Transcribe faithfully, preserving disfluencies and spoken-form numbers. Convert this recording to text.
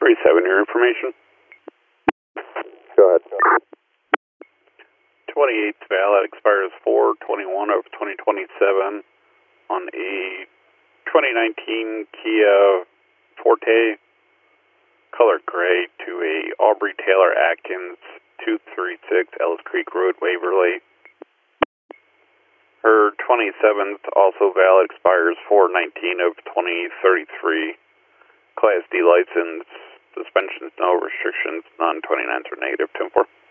thirty-seven, your information. Go ahead. twenty-eighth valid, expires four twenty-one of twenty twenty-seven on a twenty nineteen Kia Forte, color gray, to a Aubrey Taylor Atkins, two thirty-six Ellis Creek Road, Waverly. Her twenty-seventh, also valid, expires four nineteen of twenty thirty-three. Class D license, suspensions, no restrictions, non twenty-nines or negative, ten four.